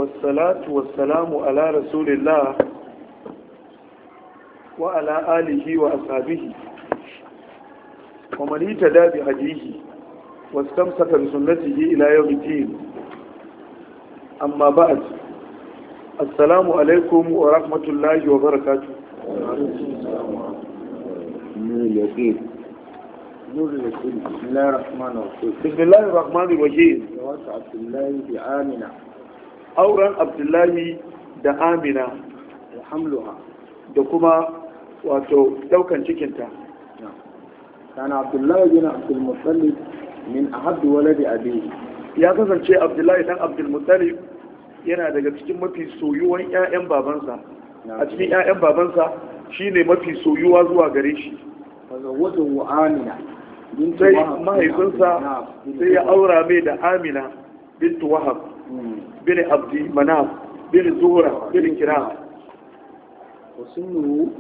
wassalatu wassalamu ala rasulillah wa ala alihi wa ashabihi wa man ittaba bi hadihi wastamsaka bi sunnatihi ila yawm الدين amma ba'd. Assalamu alaikum wa rahmatullahi wa barakatuh. بسم الله الرحمن الرحيم. بسم الله الرحمن الرحيم. عبد الله بآمنة. أوران عبد الله da Amina وحملها. da kuma wato daukan cikinta. كان عبد الله بن عبد المطلب من أحد ولد أبيه. Ya kasance Abdullahi dan Abdul Muttalib yana daga cikin mafi soyuwan ƴaƴan babansa. A cikin ƴaƴan babansa shine mafi soyuwa zuwa gare shi. فزوجه آمنة. Sai mahaifinsa sai ya aura mai da Amina bintu Wahab bin Abdi Manaf bin Zuhra bin Kiram. وسنه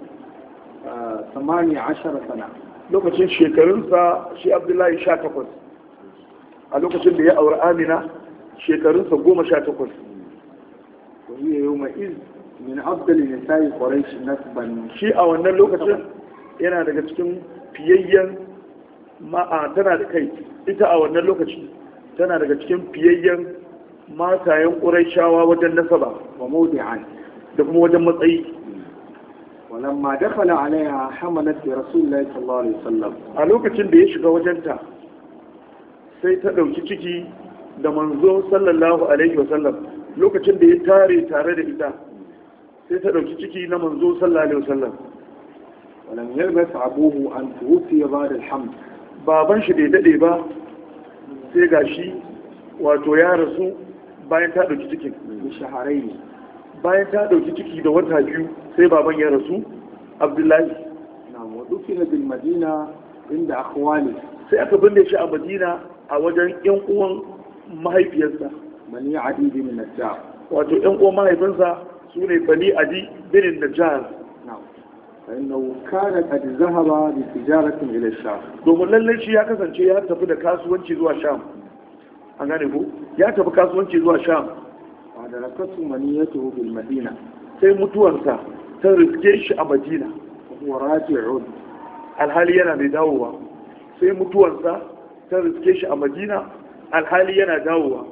18 سنة. Lokacin shekarunsa shi Abdullahi 18. A lokacin da ya aure Amina shekarunsa 18. وهي يومئذ من أفضل نساء قريش نسبا. Shi a wannan lokacin yana daga cikin fiyayyen tana da kai, ita a wannan lokaci tana daga cikin fiyayyen matayen ƙuraishawa wajen nasaba wa mawdi'an da kuma wajen matsayi. walamma dakhala alaiha hamalat bi rasulillahi sallallahu alaihi wasallam. A lokacin da ya shiga wajenta sai ta dauki ciki da manzo sallallahu alaihi wasallam. Lokacin da ya tare da ita sai ta dauki ciki na manzo sallallahu alaihi wasallam. walam yalbas abuhu an tuwfiya ba'da al-hamd. Baban shi bai dade ba sai gashi wato ya rasu bayan ta dauki cikin shaharai. bayan ta dauki ciki da wata biyu sai baban ya rasu Abdullahi. na'am wa dukina bil madina inda akhwali. Sai aka binne shi a Madina a wajen yan uwan mahaifiyarsa bani adi bin najjar. wato yan uwan mahaifinsa sune bani adi bin najjar. na'am فإنه كان قد ذهب بتجارة إلى الشام. domin lallai shi ya kasance ya tafi da kasuwanci zuwa Sham. An gane ku? Ya tafi kasuwanci zuwa Sham. ودركته منيته بالمدينة. Sai mutuwarsa ta riske shi a Madina. وهو راجع. Alhali yana mai dawowa. Sai mutuwarsa ta riske shi a Madina alhali yana dawowa.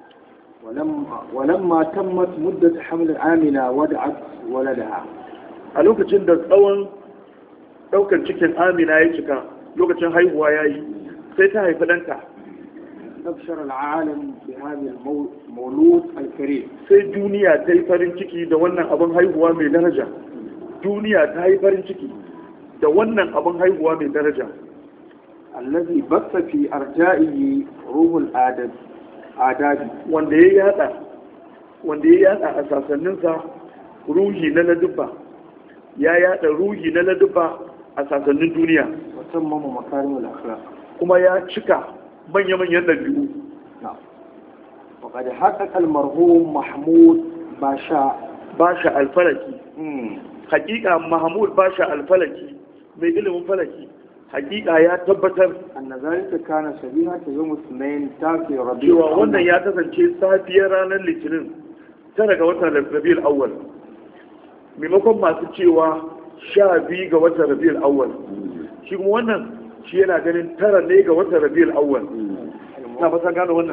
ولما تمت مدة حمل آمنة ودعت ولدها. A lokacin da tsawon ɗaukar cikin Amina ya cika, lokacin haihuwa ya yi, sai ta haifi ɗanta. أبشر العالم بهذا المولود الكريم. Sai duniya ta yi farin ciki da wannan abin haihuwa mai daraja. Duniya ta yi farin ciki da wannan abin haihuwa mai daraja. الذي بث في أرجائه روح الآداب. Wanda ya yada a sasanninsa ruhi na ladubba. Ya yada ruhi na ladubba a sasannin duniya. وتمم مكارم الأخلاق. Kuma ya cika manya-manyan ɗabi'u. وقد حقق المرحوم محمود Basha alfalaki. Hakika Mahmud Basha alfalaki mai ilimin falaki. Hakika ya tabbatar أن ذلك كان شبيهة يوم الاثنين تاسع ربيع cewa wannan ya kasance safiyar ranar Litinin tara ga watan Rabiul Awwal. Maimakon masu cewa 12 ga watan Rabiul Awwal. Shi kuma wannan shi yana ganin tara ne ga watan Rabiul Awwal. Na fasa gano wannan.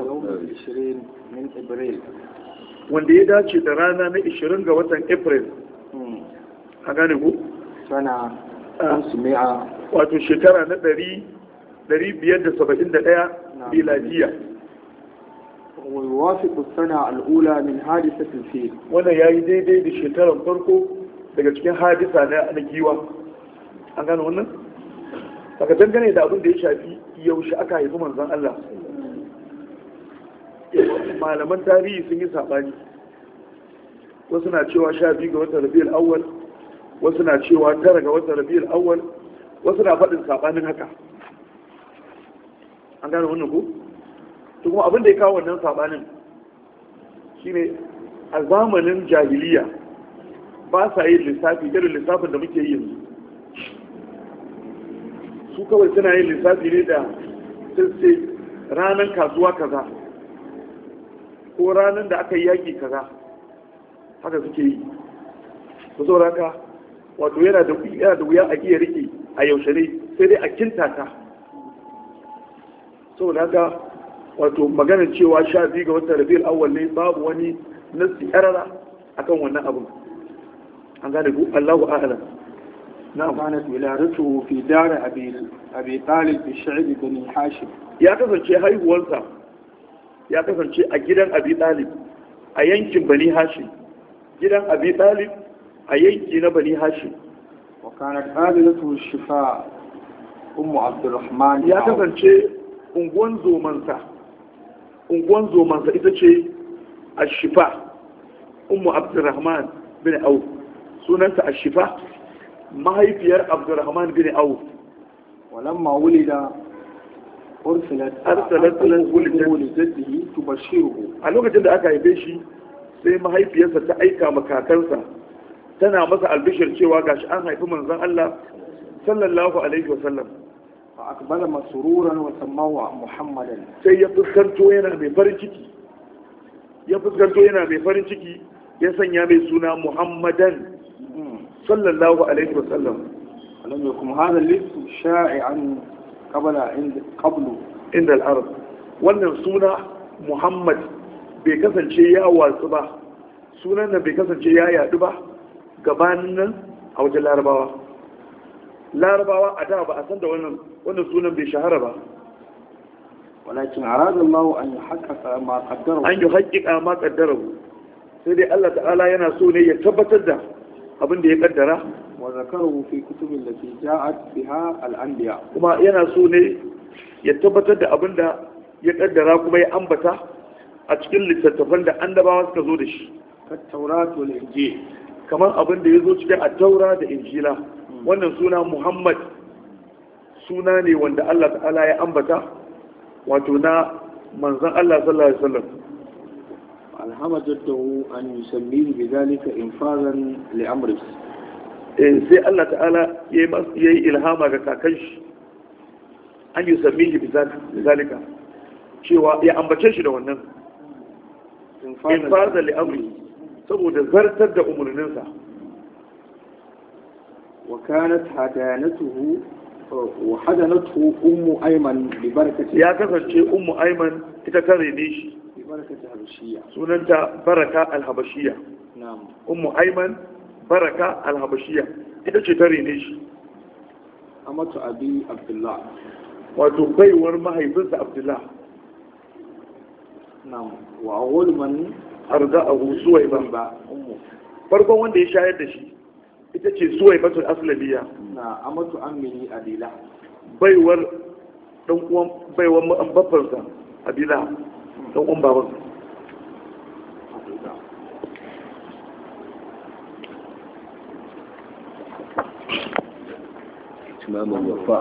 Wanda ya dace da rana na 20 ga watan April. A gane ku? Sana 500. Wato shekara na 571 miladiya. ويوافق السنة الأولى من حادثة الفيل. Wannan ya yi daidai da shekarar farko daga cikin hadisa na giwa. An gano wannan? Saka dangane da abin da ya shafi yaushe aka haifi manzon Allah. Malaman tarihi sun yi saɓani. Wasu na cewa 12 ga watan Rabiul Awwal, wasu na cewa 9 ga watan Rabiul Awwal, wasu na faɗin saɓanin haka. An gano wannan ko? To kuma abin da ya kawo wannan saɓanin shine a zamanin jahiliya ba sa yin lissafi irin lissafin da muke yi yanzu. Su kawai suna yin lissafi ne da sai ranar kasuwa kaza ko ranar da aka yi yaƙi kaza haka suke yi ku sauraka wato yana da wuya a iya rike a yaushe ne sai dai a kintata saboda haka wato maganar cewa 12 ga watan rabiul awwal ne babu wani nasi karara akan wannan abu an gane ku Allahu a'lam na'am kana wiladatu fi dar abi talib bi sha'ib bani hashim ya kasance haihuwarsa ya kasance a gidan abi talib a yankin bani hashim gidan abi talib a yanki na bani hashim wa kanat adilatu shifa ummu abdurrahman ya kasance unguwan zomansa ita ce ashifa ummu abdurrahman bin auf sunanta ashifa mahaifiyar abdurrahman bin auf walamma wulida arsalat wulidatihi tubashiruhu a lokacin da aka haife shi sai mahaifiyarsa ta aika makakansa tana masa albishir cewa gashi an haifi manzon Allah sallallahu alaihi wasallam fa akbala masruran wa sammahu muhammadan sai ya fuskanto yana mai farin ciki ya sanya mai suna muhammadan sallallahu alaihi wasallam alam yakum hadha al-ism sha'i'an qablu inda al-arab wannan suna muhammad bai kasance ya watsu ba sunan nan bai kasance ya yadu ba gabanin nan a wajen larabawa a da ba a san da wannan sunan bai shahara ba walakin arada Allah an yuhaqqiqa ma qaddara sai dai Allah ta'ala yana so ne ya tabbatar da abin da ya kaddara wa zakaru fi kutubin lati ja'at biha al-anbiya kuma yana so ne ya tabbatar da abin da ya kaddara kuma ya ambata a cikin littattafan da annabawa suka zo da shi kat tawrat wal injil kamar abin da ya zo cikin at-taura da injila wannan suna muhammad suna ne wanda Allah ta'ala ya ambata wato na manzon Allah sallallahu alaihi wasallam alhama jaddahu an yusammihi bidhalika infazan li amri sai Allah ta'ala yayi ilhama ga kakan shi an yusammihi bidhalika cewa ya ambace shi da wannan infazan li amri saboda zartar da umarninsa wa kanat hadanatuhu wa hadanatuhu ummu ayman bi barakati ya kasance ummu ayman ita ta rene shi bi barakati habashiyya sunanta baraka al-habashiyya na'am ummu ayman baraka al-habashiyya ita ce ta rene shi amatu abi abdullah wato baiwar mahaifinsa abdullah na'am wa awwal man arza'ahu suwaiba farkon wanda ya shayar da shi ita ce suwaibatul aslamiya na amatu ammini adila baiwar dan uwan baiwar babbansa adila dan uwan baban imamu wafa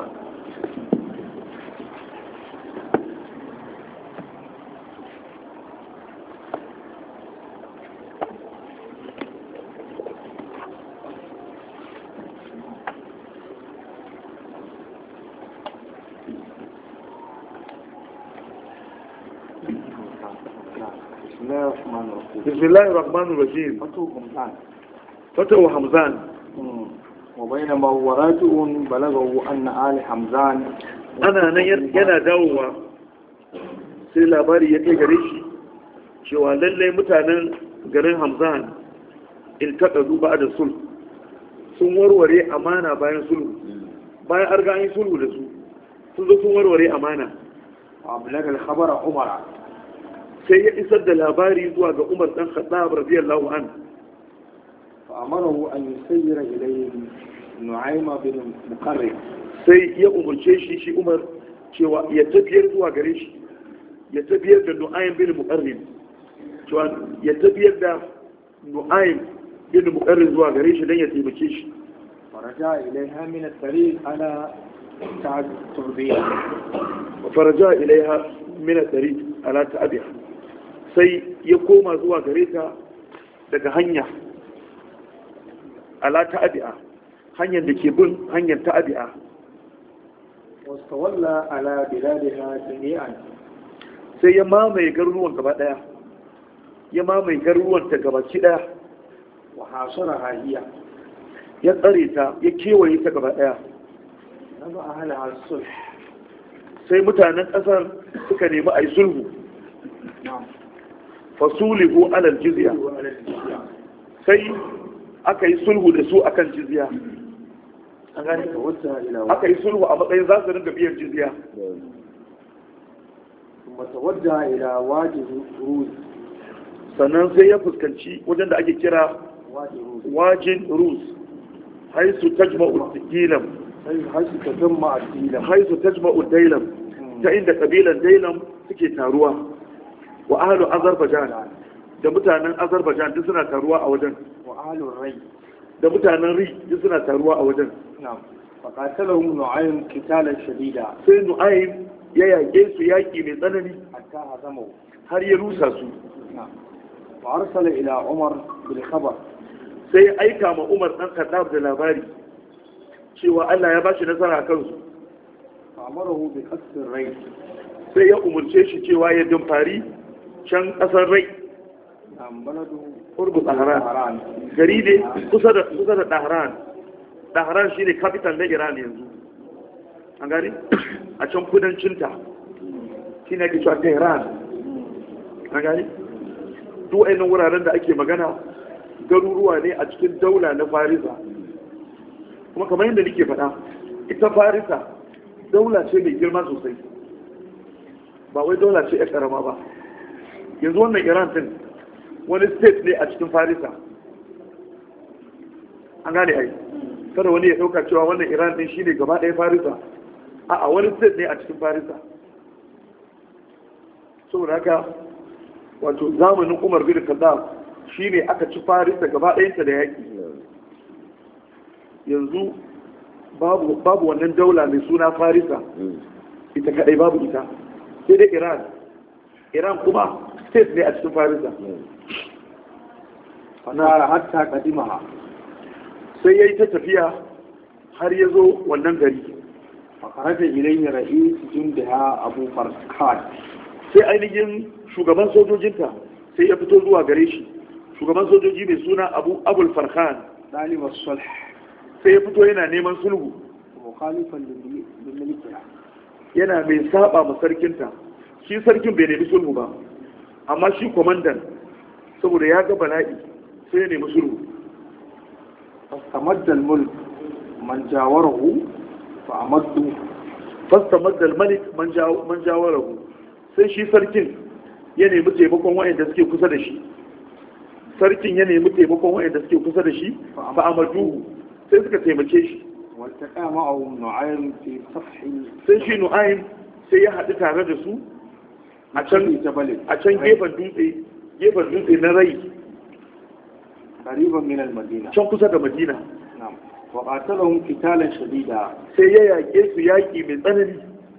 بسم الله الرحمن الرحيم فتو حمزان وبينما هو راجع بلغه أن آل حمزان أنا yana dawowa sai labari ya kai gare shi cewa lallai mutanen garin Hamzan iltaqadu ba'da sulh sun warware amana bayan sulhu bayan an ga sulhu da su sun zo sun warware amana ablaga al-khabara umara sai ya isar da labari zuwa ga Umar dan Khattab radiyallahu anhu fa amarahu an yusayyira ilayhi Nu'ayma bin Muqarrib sai ya umurce shi Umar cewa ya tafiyar zuwa gare shi ya tafiyar da Nu'aym bin Muqarrib cewa ya tafiyar da Nu'aym bin Muqarrib zuwa gare shi dan ya taimake shi faraja ilaiha min at-tariq ala ta'abiha faraja ilaiha min at-tariq ala ta'abiha sai ya koma zuwa gare ta daga hanya ala ta'abi'a hanyar da ke bin hanyar ta'abi'a wasu walla ala biladiha jami'an sai ya mamaye garuruwan gaba daya ya mamaye garuruwan ta gabaki daya wa hasaraha hiya ya tsare ta ya kewaye ta gaba daya nazu ahla sulh sai mutanen kasar suka nemi ayi sulhu na'am fasulihu ala aljizya sai aka yi sulhu da su akan jizya an gane aka yi sulhu a matsayin za su ringa biyan jizya matawadda ila wajin ruz sannan sai ya fuskanci wajen da ake kira wajin ruz haisu tajma'u dilam haisu tajma'u dailam ta inda kabilan dailam suke taruwa wa ahlu azerbaijan da mutanen azerbaijan duk suna taruwa a wajen wa ahlu rai da mutanen ri duk suna taruwa a wajen na'am faqatalahum nu'aym qitalan shadida sai nu'aym ya yake su yaki mai tsanani hatta hazamu har ya rusa su na'am wa arsala ila umar bil khabar sai ya aika ma umar dan khattab da labari cewa Allah ya bashi nasara kan su amarahu bi qasr rai sai ya umurce shi cewa ya dumfari can kasar rai urbu Dahran gari ne kusa da Dahran. Dahran shine capital na Iran yanzu an gani a can kudancinta shine ake cewa Tehran an gani duk wayannan wuraren da ake magana garuruwa ne a cikin daula na Farisa kuma kamar yadda nake faɗa ita Farisa daula ce mai girma sosai ba wai daula ce ya karama ba yanzu wannan Iran din wani state ne a cikin Farisa an gane ai kada wani ya dauka cewa wannan Iran din shine gaba ɗaya Farisa a'a wani state ne a cikin Farisa saboda haka wato zamanin Umar bin Khattab shine aka ci Farisa gaba ɗayanta da yaki yanzu babu wannan daula mai suna Farisa ita kadai babu ita sai dai Iran kuma state ne a cikin Farisa fasara hatta qadimaha sai yayi ta tafiya har ya zo wannan gari fakaraja ilayhi ra'is jundaha Abu Farkan sai ainihin shugaban sojojinta sai ya fito zuwa gare shi shugaban sojoji mai suna Abul Farkan talib as-sulh sai ya fito yana neman sulhu mukhalifan lil malikiha yana mai saba ma sarkinta shi sarkin bai nemi sulhu ba amma shi komandan saboda ya ga bala'i sai ya nemi sulhu fastamadda al-mulk man jawarahu fa amaddu fastamadda al-malik man jawarahu sai shi sarkin ya nemi taimakon wayanda suke kusa da shi sarkin ya nemi taimakon wayanda suke kusa da shi fa amaddu sai suka taimake shi waltaqa ma'ahum nu'aym fi safhi sai shi nu'aym sai ya haɗu tare da su a can gefen dutse na rai qariban min al-madina can kusa da Madina na'am wa qatalahum qitalan shadida sai ya yake su yaki mai tsanani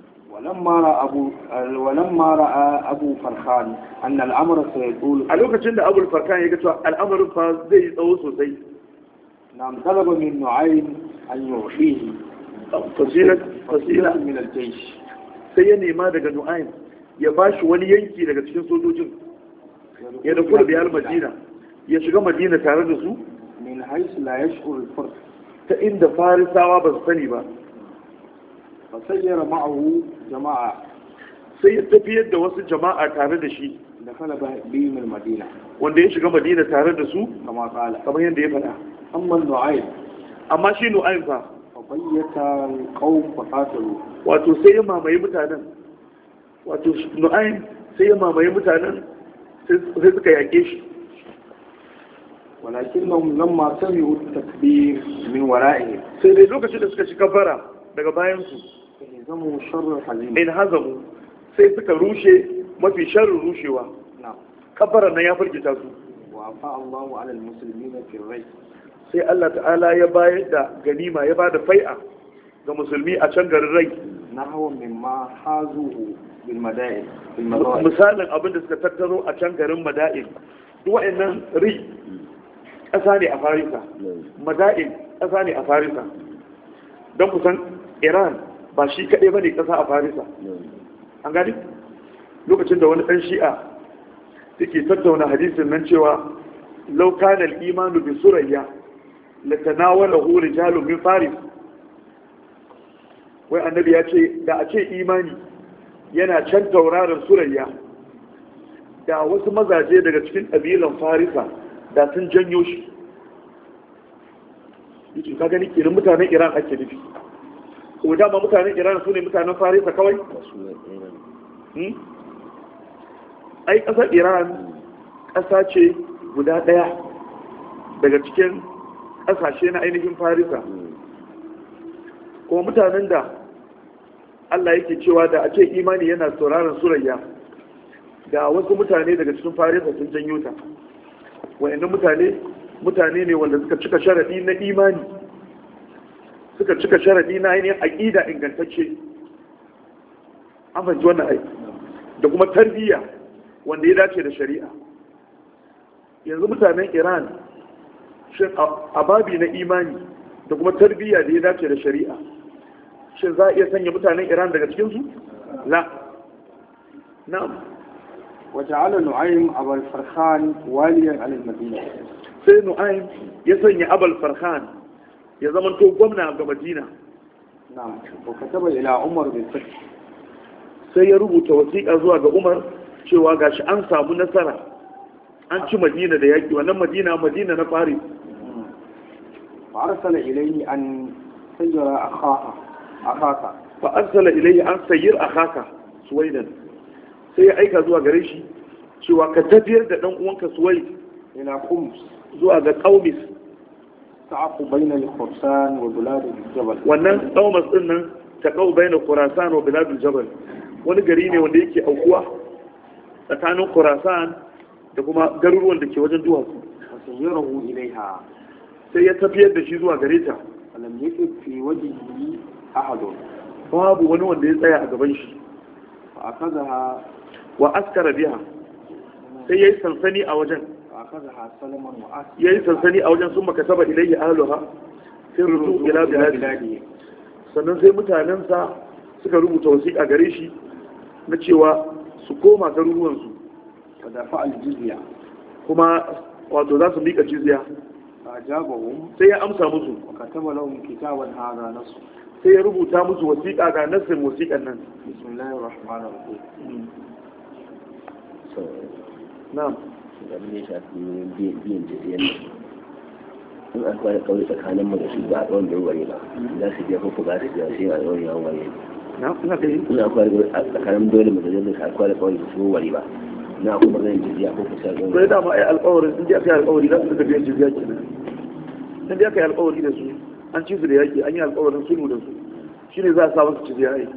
walamma ra'a Abu Farkan anna al-amra sayqul a lokacin da Abu Farkan ya ga cewa al'amarin fa zai yi tsawo sosai nam talaba min Nu'aym an yuhihi fasila min al-jaysh sai ya nema daga Nu'aym ya bashi wani yanki daga cikin sojojin ya da kula biyar Madina ya shiga Madina tare da su min haythu la yash'ur al-fard ta inda Farisawa ba su sani ba fasayyara ma'ahu jama'a sai ya tafiyar da wasu jama'a tare da shi da kala bihim al-madina wanda ya shiga Madina tare da su kama kala kamar yadda ya faɗa amma Nu'aym amma shi Nu'aym fa bayyata al-qawm faqatalu wato sai ya mamaye mutanen wato Nu'aym sai ya mamaye mutanen sai suka yake shi walakinnahum lamma sami'u at-takbir min wara'ihim sai dai lokacin da suka ci kafara daga bayan su zamu sharru hazim in hazamu sai suka rushe mafi sharrin rushewa kafaran nan ya firgita su wa afa Allahu 'ala al-muslimina fi rai sai Allah ta'ala ya bayar da ganima ya bada fai'a ga musulmi a can garin rai nahwa mimma hazuhu bil mada'in misalin abin da suka tattaro a can garin mada'in duk wa'annan ri ƙasa ne a Farisa mada'in ƙasa ne a Farisa don kusan Iran ba shi kaɗai ba ne ƙasa a Farisa an gani lokacin da wani ɗan shi'a suke tattauna hadisin nan cewa law kana al-imanu bi surayya latanawalahu rijalun min faris. Wai annabi ya ce da a ce imani yana can tauraron surayya, da wasu mazaje daga cikin ƙabilan farisa da sun janyo shi. Yake ka gani kenan mutanen Iran ake nufi. Ko dama mutanen Iran su ne mutanen farisa kawai? Ai ƙasar Iran ƙasa ce guda ɗaya daga cikin ƙasashe na ainihin farisa. Kuma mutanen da Allah yake cewa da a ce imani yana sauraron surayya, da wasu mutane daga cikin farisa sun janyo ta. Wa'annan mutane ne wanda suka cika sharaɗi na imani, suka cika sharaɗi na ainihin aƙida ingantacce. An fahimci wannan aiki da kuma tarbiyya wanda ya dace da shari'a. Yanzu mutanen Iran shin a babi na imani da kuma tarbiyya da ya dace da shari'a, shin za a iya sanya mutanen Iran daga cikinsu? La. Na'am. وجعل نعيم أبا الفرخان واليا على المدينة. sai Nu'aym ya sanya Abul Farhan ya zama to gwamna ga Madina. Na'am. Wa kataba ila Umar bin Fath. Sai ya rubuta wasiƙa zuwa ga Umar cewa gashi an samu nasara, an ci Madina da yaki. Wannan Madina na Faris. Fa arsala ilayhi an sayyara akhaka. Fa arsala ilayhi an sayyir akhaka Suwaidan. Sai ya aika zuwa gare shi cewa ka tafiyar da dan uwanka Suwaid ila Qums zuwa ga Qaumis. ta'aqu bayna al-Khurasan wa bilad al-Jabal. Wannan Qaumis din nan ta qau bayna Khurasan wa bilad al-Jabal. Wani gari ne wanda yake aukuwa tsakanin Khurasan da kuma garuruwan da ke wajen duwatsu. Fasayyarahu ilaiha. Sai ya tafiyar da shi zuwa gare ta. Alam yakib fi wajhihi ahadun. Babu wani wanda ya tsaya a gaban shi. Fa akazaha wa askara biha. Sai yayi sansani a wajen. akazaha Salman wa As. Yayi sansani a wajen sun makasaba ilayhi ahluha. Sai rutu ila biladi. Sannan sai mutanensa suka rubuta wasiƙa gare shi na cewa su koma garuruwansu. Wa dafa al-jizya. Kuma wato za su miƙa jizya. Ajabahum. Sai ya amsa musu. Wa kataba lahum kitaban hadha nasu. Sai ya rubuta musu wasiƙa ga nassin wasiƙan nan. Bismillahir rahmanir rahim. Na'am. da ne shafi biyan jiziyar in an kwana kawai tsakanin mu da su ba a tsawon da ware ba za su biya ko ba su biya sai a tsawon yawon ware Na ina kai. ina kwana tsakanin dole mu da zai ka kwana kawai da su ware ba na kuma zan jiziya ko kusa tsawon. Sai dama ai alƙawarin in ji aka yi alƙawari za su daga biyan jizya kenan. In ji aka yi alƙawari da su an ci su da yaƙi an yi alƙawarin sulhu da su shine za a sa musu jizya ai.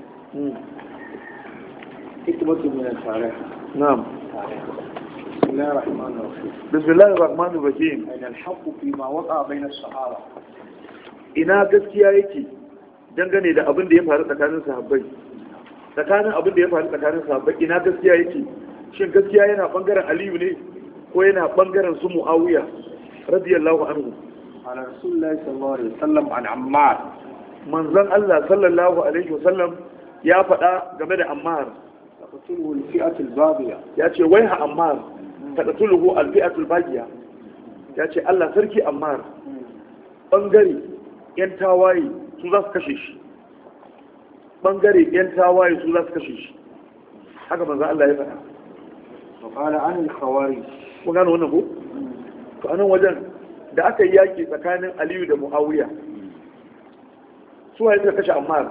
Hikmatu min al-tarikh. Na'am. بسم الله الرحمن الرحيم. بسم الله الرحمن الرحيم. أين الحق فيما وقع بين الصحابة. ina gaskiya yake dangane da abin da ya faru tsakanin sahabbai. Tsakanin abin da ya faru tsakanin sahabbai ina gaskiya yake. Shin gaskiya yana bangaren Aliyu ne ko yana bangaren su Muawiya radiyallahu anhu. على رسول الله صلى الله عليه وسلم عن عمار. Manzon Allah sallallahu alaihi wasallam ya faɗa game da Ammar. تقتله الفئة الباغية. Ya ce wai ha Ammar taqtuluhu al-fi'atul baghiya. Ya ce Allah sarki Ammar bangare yan tawaye su za su kashe shi. Bangare yan tawaye su za su kashe shi. Haka manzon Allah ya faɗa. وقال عن الخوارج. Kun gano wannan ko? To anan wajen da aka yi yaki tsakanin Aliyu da Muawiya. Su waye suka kashe Ammar?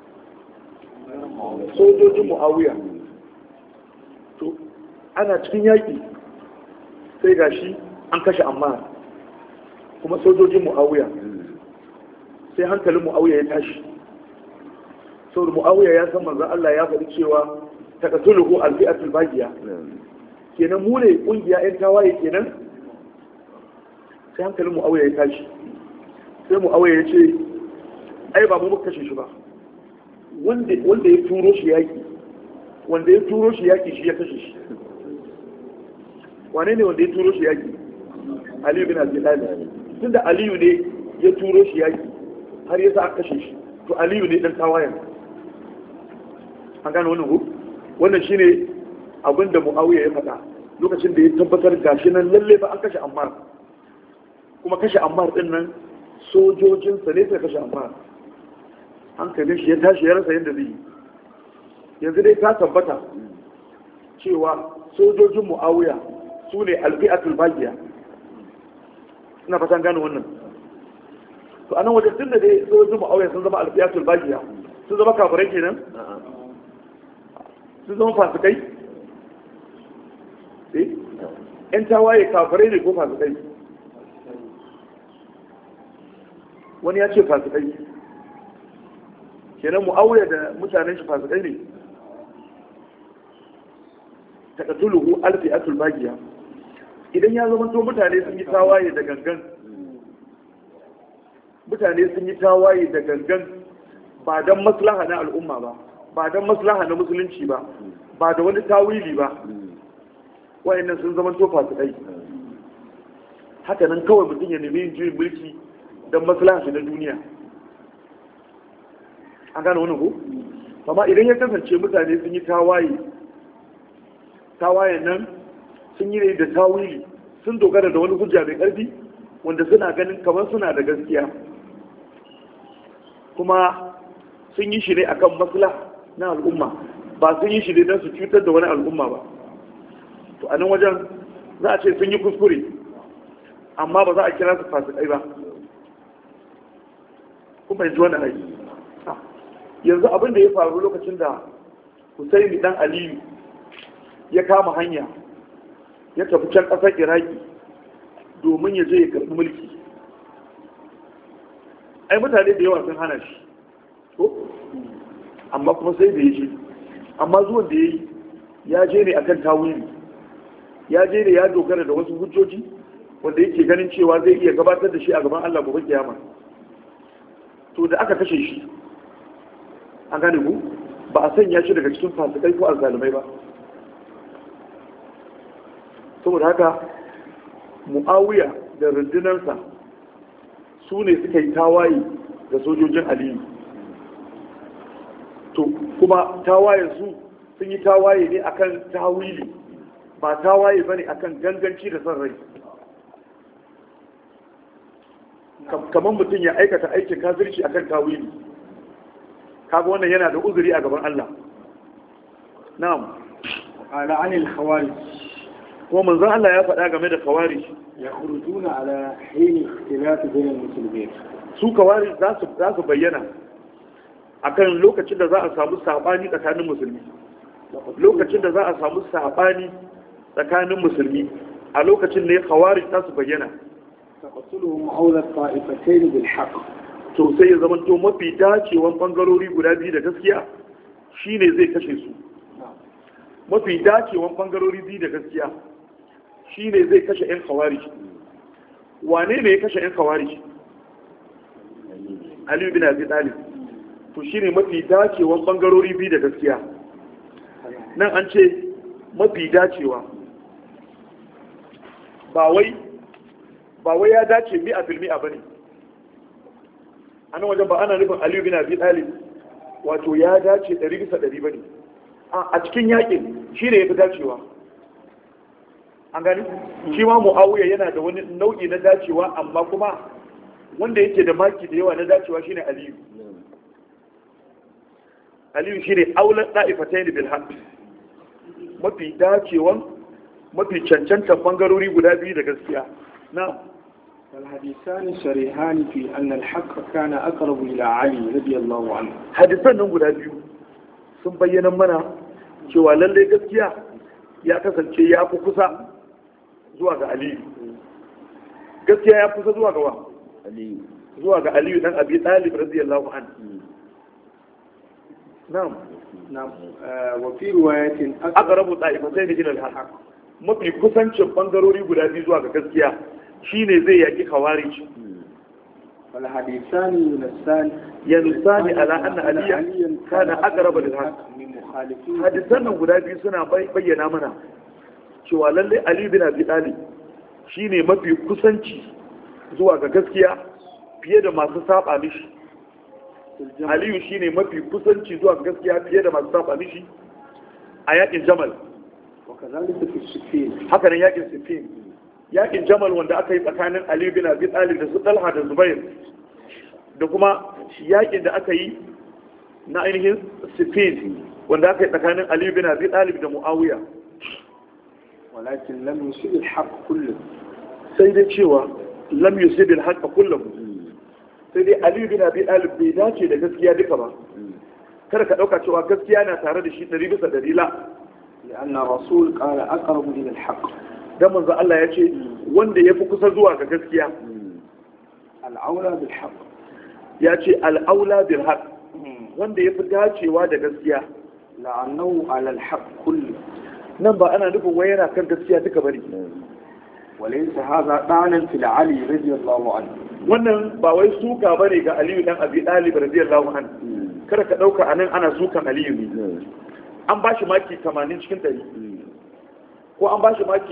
Sojojin Muawiya. To ana cikin yaki sai gashi an kashe Ammar. Kuma sojojin Muawiya. Sai hankalin Muawiya ya tashi. Saboda Muawiya ya san manzon Allah ya faɗi cewa taqtuluhu al-fi'atul baghiya. Kenan mu ne kungiya ɗan tawaye kenan. Sai hankalin Muawiya ya tashi. Sai Muawiya ya ce ai ba mu muka kashe shi ba. Wanda ya turo shi yaki. Wanda ya turo shi yaki shi ya kashe shi. Wane ne wanda ya turo shi yaki? Aliyu bin Abi Talib. Tunda Aliyu ne ya turo shi yaki har yasa aka kashe shi. To Aliyu ne dan tawayen. An gano wannan ko? Wannan shine abin da Muawiya ya faɗa. lokacin da ya tabbatar gashi nan lalle ba an kashe Ammar, kuma kashe Ammar din nan sojojinsa ne suka kashe Ammar, hankalin shi ya tashi ya rasa yadda zai yi. Yanzu dai ta tabbata cewa sojojin Muawiya su ne alfi'atul bagiya, ina fatan gane wannan. To anan wajen tun da dai sojojin Muawiya sun zama alfi'atul bagiya, sun zama kafirai kenan, sun zama fasikai, ‘yan tawaye kafirai ne ko fasikai? Wani ya ce fasikai, kenan Muawiya da mutanen shi fasikai ne. Taqatuluhu alfi'atul bagiya, idan ya zama to mutane sun yi tawaye da gangan, mutane sun yi tawaye da gangan ba don maslaha na al'umma ba, ba don maslaha na musulunci ba, ba da wani tawili ba, wayannan sun zama to fasikai. Haka nan kawai mutum ya nemi yin juyin mulki don maslaha shi na duniya, an gane wani ko? Amma idan ya kasance mutane sun yi tawaye, tawayen nan sun yi ne da tawili, sun dogara da wani hujja mai ƙarfi wanda suna ganin kamar suna da gaskiya, kuma sun yi shi ne akan maslaha na al'umma, ba sun yi shi ne don su cutar da wani al'umma ba. To a nan wajen za a ce sun yi kuskure, amma ba za a kira su fasikai ba. Kuma yanzu wani aiki yanzu abin da ya faru lokacin da Husaini dan Aliyu ya kama hanya ya tafi can ƙasar Iraki domin ya je ya karɓi mulki, ai mutane da yawa sun hana shi ko, amma kuma sai da ya je. Amma zuwan da ya yi, ya je ne akan tawili, ya je ne ya dogara da wasu hujjoji wanda yake ganin cewa zai iya gabatar da shi a gaban Allah gobe kiyama. To da aka kashe shi, an gane ku, ba a sanya shi daga cikin fasikai ko azzalumai ba. Saboda haka Muawiya da rundunarsa su ne suka yi tawaye ga sojojin Aliyu. To kuma tawayen su sun yi tawaye ne akan tawili, ba tawaye bane akan ganganci da son rai. Kamar mutum ya aikata aikin kafirci akan tawili, kaga wannan yana da uzuri a gaban Allah. Na'am. Ala anil khawarij, kuma manzon Allah ya faɗa game da khawarij, yakhrujuna ala hin ikhtilaf bain al-muslimin. su khawarij za su bayyana akan lokacin da za a samu sabani tsakanin musulmi, lokacin da za a samu sabani tsakanin musulmi, a lokacin ne khawarij za su bayyana. taqtuluhum hawla ta'ifatayn bil haqq, to sai ya zama to mafi dacewan bangarori guda biyu da gaskiya shine zai kashe su. Mafi dacewan bangarori biyu da gaskiya shine zai kashe ƴan khawarij. Wane ne ya kashe ƴan khawarij? Ali bin Abi Talib. To shine mafi dacewan bangarori biyu da gaskiya. Nan an ce mafi dacewa, ba wai ya dace mi'a bil mi'a bane. A nan wajen ba ana nufin Ali bin Abi Talib wato ya dace 100% bane. A cikin yakin shi ne ya fi dacewa, an gani shi ma Muawiya yana da wani nau'i na dacewa, amma kuma wanda yake da maki da yawa na dacewa shine Aliyu. Aliyu shine aulan da'ifatain bil haqq, mafi dacewan mafi cancantan bangarori guda biyu da gaskiya. Na الحديثان صريحان في أن الحق كان أقرب إلى علي رضي الله عنه. hadisan nan guda biyu sun bayyana mana cewa lallai gaskiya ya kasance ya fi kusa zuwa ga Aliyu. Gaskiya ya fi kusa zuwa ga wa? Aliyu. Zuwa ga Aliyu dan Abi Talib radiyallahu anhu. Na'am. نعم وفي رواية Aqrabu ta'ifatayn ila al-haqq. Mafi kusancin bangarori guda biyu zuwa ga gaskiya shine zai yaki khawarij. والحديثان ينسان Yanusani ala anna Aliya kana aqraba lil-haqq. Hadisan nan guda biyu suna bayyana mana cewa lalle Ali bin Abi Talib shine mafi kusanci zuwa ga gaskiya fiye da masu saba mishi. Aliyu shine mafi kusanci zuwa ga gaskiya fiye da masu saba mishi a yakin Jamal. وكذلك في السفين. haka nan yakin Siffin, yakin Jamal wanda aka yi tsakanin Ali bin Abi Talib da su Talha da Zubair, da kuma yakin da aka yi na ainihin Siffin wanda aka yi tsakanin Ali bin Abi Talib da Muawiya. ولكن لم يصيب الحق كله. sai dai cewa lam yusib al-haqq kullahu, sai dai Ali bin Abi Talib bai dace da gaskiya duka ba. kada ka dauka cewa gaskiya na tare da shi 100% la. لأن الرسول قال أقرب إلى الحق. dan manzo Allah ya ce wanda yafi kusa zuwa ga gaskiya الأولى بالحق. ya ce al-aula bil haqq, wanda yafi dacewa da gaskiya. لأنه على الحق كله. nan ba ana nufin wai yana kan gaskiya duka bane. وليس هذا طعنا في علي رضي الله عنه. wannan ba wai suka bane ga Aliyu dan Abi Talib radiyallahu anhu. kada ka dauka anan ana sukan Aliyu ne. an ba shi maki 80 cikin 100 ko an ba shi maki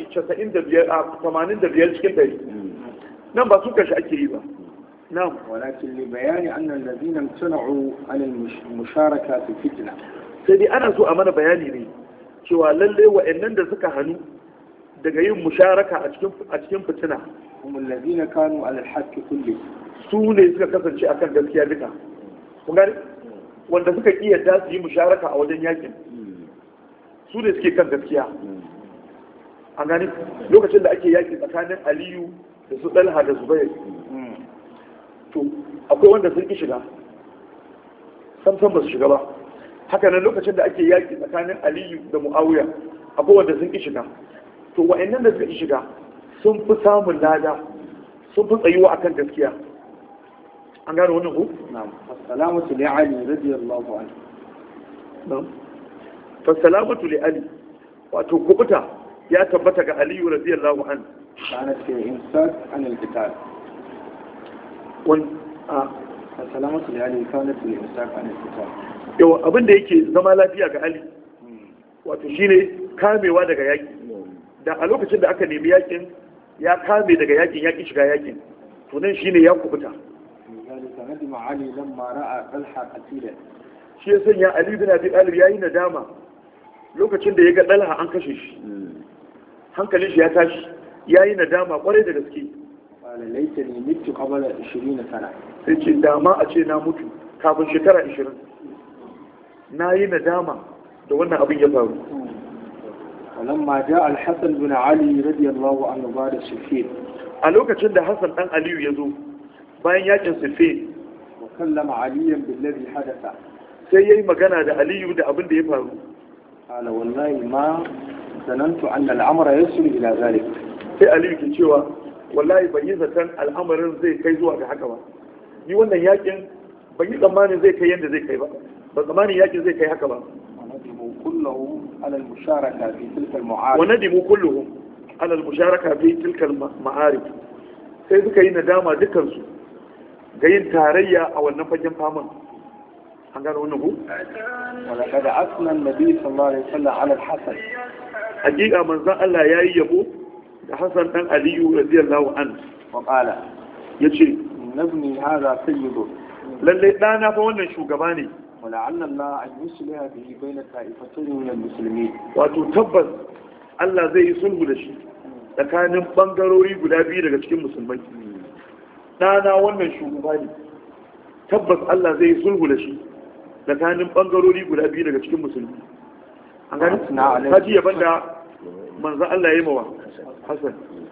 85 cikin 100. nan ba sukan shi ake yi ba. na'am. ولكن لبيان أن الذين امتنعوا عن المشاركة في الفتنة. sai dai ana so a mana bayani ne cewa lalle wa'annan da suka hannu daga yin musharaka a cikin fitina هم الذين كانوا على الحق كله. su ne suka kasance akan gaskiya duka. kun gani wanda suka kiyata su yi musharaka a wajen yakin su ne suke kan gaskiya. an gani lokacin da ake yaki tsakanin Aliyu da su Talha da Zubair, to akwai wanda sun ki shiga, sam ba su shiga ba. haka nan lokacin da ake yaki tsakanin Aliyu da Muawiya, akwai wanda sun ki shiga. to wa'annan da suka ki shiga sun fi samun lada, sun fi tsayuwa akan gaskiya. an gane wannan ku? نعم. السلامة لعلي رضي الله عنه. na'am. fasalamatu li Ali, wato kubuta ya tabbata ga Aliyu radiyallahu anhu. كانت في إمساك عن القتال. السلامة لعلي كانت في إمساك عن القتال. yawa abin da yake zama lafiya ga Ali wato shine kamewa daga yaki. da a lokacin da aka nemi yakin ya kame daga yakin, ya ki shiga yakin, to nan shine ya kubuta. لذلك ندم علي لما رأى طلحة قتيلا. shi ya sanya Ali bin Abi Talib yayi nadama lokacin da ya ga Talha an kashe shi, hankalin shi ya tashi, yayi nadama kwarai da gaske. قال ليتني مت قبل 20 سنة. sai ce dama a ce na mutu kafin shekara 20. na yi nadama da wannan abin ya faru. ولما جاء الحسن بن علي رضي الله عنه بعد السفين. a lokacin da Hassan dan Aliyu ya zo bayan yakin Siffin, وكلم عليا بالذي حدث. sai yayi magana da Aliyu da abin da ya faru. قال والله ما ظننت أن الأمر يصل إلى ذلك. sai Aliyu ke cewa wallahi ban yi zaton al'amarin zai kai zuwa ga haka ba. ni wannan yakin ban yi tsammanin zai kai yadda zai kai ba. ban tsammanin yakin zai kai haka ba. وندموا كلهم على المشاركة في تلك المعارك. وندموا كلهم على المشاركة في تلك المعارك. sai suka yi nadama dukansu ga yin tarayya a wannan fagen faman. an gano wannan ku? ولقد أثنى النبي صلى الله عليه وسلم على الحسن. hakika manzon Allah yayi yabo da Hassan dan Aliyu radiyallahu anhu. وقال yace نبني هذا سيد. lalle dana fa wannan shugaba ne. ولعل الله أن يصلح به بين طائفتين من المسلمين. wato tabbas Allah zai yi sulhu da shi tsakanin bangarori guda biyu daga cikin musulmai. dana wannan shugaba ne, tabbas Allah zai yi sulhu da shi tsakanin bangarori guda biyu daga cikin musulmi. an gani kaji yaban da manzan Allah ya yi mawa Hassan.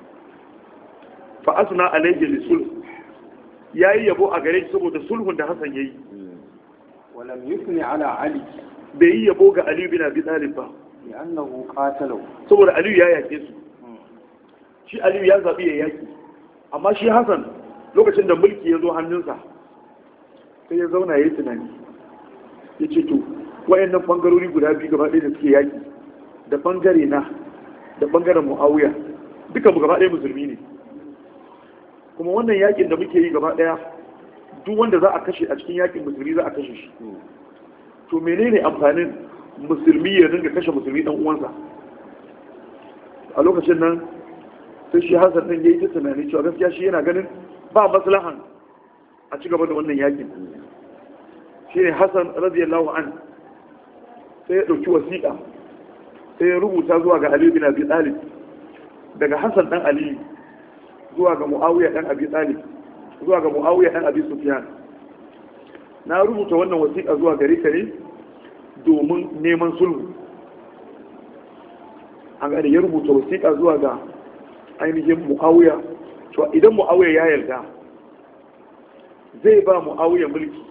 fa asna alayhi lisulh, yayi yabo a gare shi saboda sulhun da Hassan yayi. ولم يثني على علي. bai yi yabo ga Ali bin Abi Talib ba لأنه قاتله. saboda Aliyu ya yake su. shi Aliyu ya zabi ya yaki, amma shi Hassan lokacin da mulki ya zo hannunsa sai ya zauna ya yi tunani, ya ce to wayannan bangarori guda biyu gaba ɗaya da suke yaki, da bangare na da bangaren Muawiya, duka mu gaba ɗaya musulmi ne, kuma wannan yakin da muke yi gaba ɗaya duk wanda za a kashe a cikin yakin musulmi za a kashe shi. to menene amfanin musulmi ya dinga kashe musulmi dan uwansa? a lokacin nan sai shi Hassan din yayi ta tunani cewa gaskiya shi yana ganin ba maslahan a ci gaba da wannan yakin. shi ne Hassan radiyallahu an sai ya dauki wasiƙa sai ya rubuta zuwa ga Ali bin Abi Talib, daga Hassan dan Ali zuwa ga Muawiya dan Abi Talib zuwa ga Muawiya dan Abi Sufyan. Na rubuta wannan wasiƙa zuwa gare ka ne domin neman sulhu. An gane ya rubuta wasiƙa zuwa ga ainihin Muawiya, to idan Muawiya ya yarda zai ba Muawiya mulki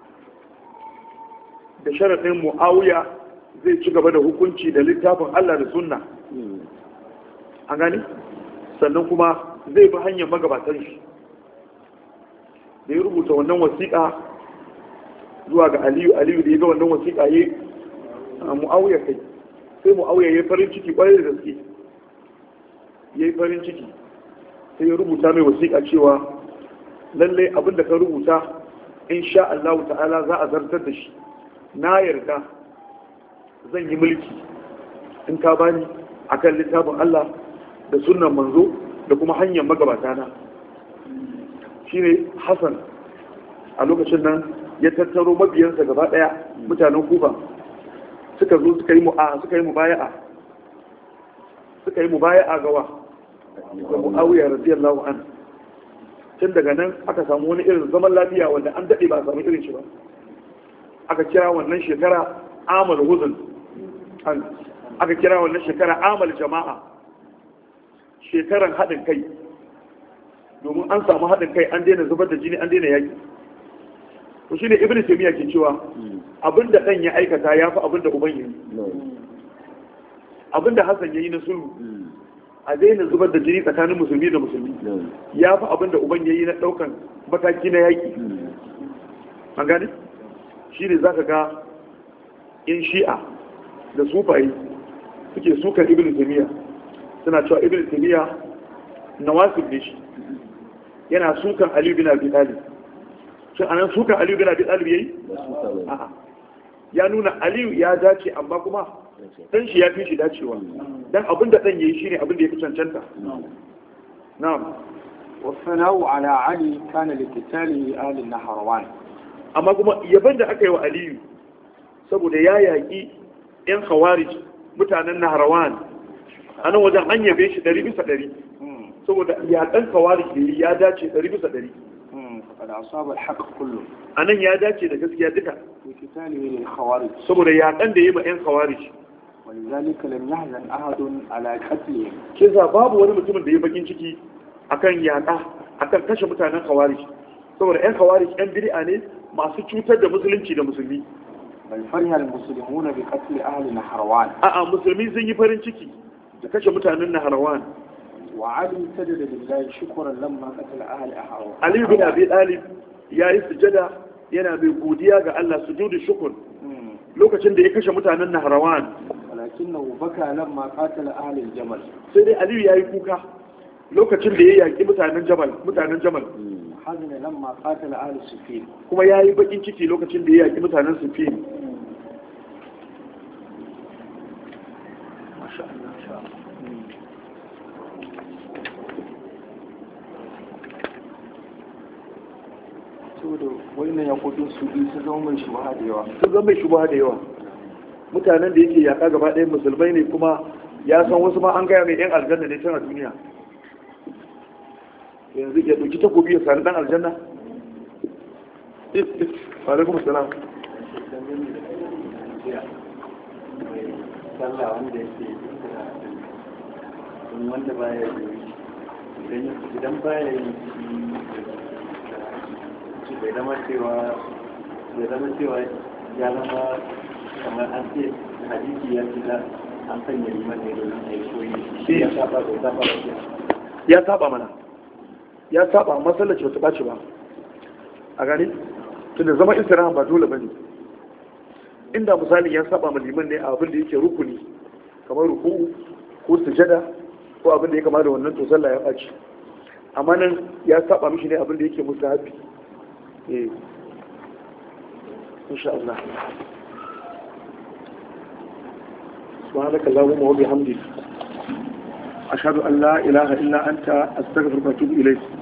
da sharaɗin Muawiya zai ci gaba da hukunci da littafin Allah da sunna. An gani sannan kuma zai bi hanyar magabatan shi. Da ya rubuta wannan wasiƙa zuwa ga Aliyu da ya ga wannan wasiƙa ya Muawiya kai, sai Muawiya ya farin ciki ƙwarai da gaske, ya yi farin ciki, sai ya rubuta mai wasiƙa cewa lallai abinda ka rubuta insha Allah ta'ala za a zartar da shi, na yarda zan yi mulki in ka bani akan littafin Allah da sunnan manzo da kuma hanyar magabata na. Shine Hassan a lokacin nan ya tattaro mabiyansa gaba daya mutanen Kufa suka zo suka yi mubaya'a gawa ga Muawiya radiyallahu anhu. Tun daga nan aka samu wani irin zaman lafiya wanda an dade ba a samu irin shi ba. Aka kira wannan shekara amal huzun, aka kira wannan shekara amal jama'a, shekaran haɗin kai, domin an samu haɗin kai, an daina zubar da jini, an daina yaƙi. To shi ne Ibn Taymiyyah ke cewa abinda ɗan ya aikata ya fi abinda uban yi. Abinda Hassan ya yi na sulhu, a daina zubar da jini tsakanin musulmi da musulmi, ya fi abinda uban ya yi na ɗaukan mataki na yaƙi. An gani? Shi ne za ka ga in shi'a da sufayi suke sukan Ibn Taymiyyah, suna cewa Ibn Taymiyyah nawasib ne shi, yana sukan Ali bin Abi Talib. Shin anan sukan Ali bin Abi Talib yayi? A'a. Ya nuna Ali ya dace amma kuma dan shi ya fi shi dacewa. Dan abinda dan yayi shine abinda ya fi cancanta. Na'am. Wa sana'u ala Ali kana liqitali ahli Nahrawan. Amma kuma yaban da aka yi wa Aliyu saboda ya yaƙi 'yan khawarij mutanen Nahrawan, a nan wajen an yabe shi 100%, saboda yaƙan khawarij da ya dace 100%. Kada asabar haka kullum. A nan ya dace da gaskiya duka. Likitali ne khawarij. Saboda yaƙan da ya ma 'yan khawarij. ولذلك لم يحزن أحد على قتلهم. Kisa babu wani mutumin da ya bakin ciki akan yaƙa, akan kashe mutanen khawarij. Saboda 'yan khawarij 'yan bid'a ne masu cutar da musulunci da musulmi. Bal fariha al-muslimuna bi qatl ahli Nahrawan. A'a, musulmi sun yi farin ciki da kashe mutanen Nahrawan. Wa Ali sajada lillahi shukran lamma qatala ahli Nahrawan. Ali bin Abi Talib yayi sujada yana mai godiya ga Allah, sujudu shukr, lokacin da ya kashe mutanen Nahrawan. Walakinahu baka lamma qatala ahli al-Jamal. Sai dai Ali yayi kuka lokacin da ya yaki mutanen Jamal. hazina lamma qatala ahli Siffin. Kuma yayi bakin ciki lokacin da ya yaki mutanen Siffin. Masha Allah. Saboda wannan yakokin su zama mai shubha da yawa. Sun zama mai shubha da yawa. Mutanen da yake yaka gaba ɗaya musulmai ne, kuma ya san wasu ma an gaya mai yan aljanna ne can a duniya. Yanzu ya ɗauki takobi ya sari ɗan aljanna. Alaikum salam. Sallah wanda yake wanda baya yi idan baya yi bai zama cewa ya zama kamar an ce hadisi ya fi an sanya liman ne domin a yi koyi ya saba mana, ya saba masallaci ba ta ɓaci ba a gani tunda zama istirahan ba dole ba ne. Inda misali ya saba ma liman ne a abin da yake rukuni kamar ruku'u ko sujada ko abin da ya kama da wannan to sallah ya ɓaci, amma nan ya saba mishi ne abin da yake mustahabi. insha Allah. سبحانك اللهم وبحمدك أشهد أن لا إله إلا أنت أستغفرك وأتوب إليك.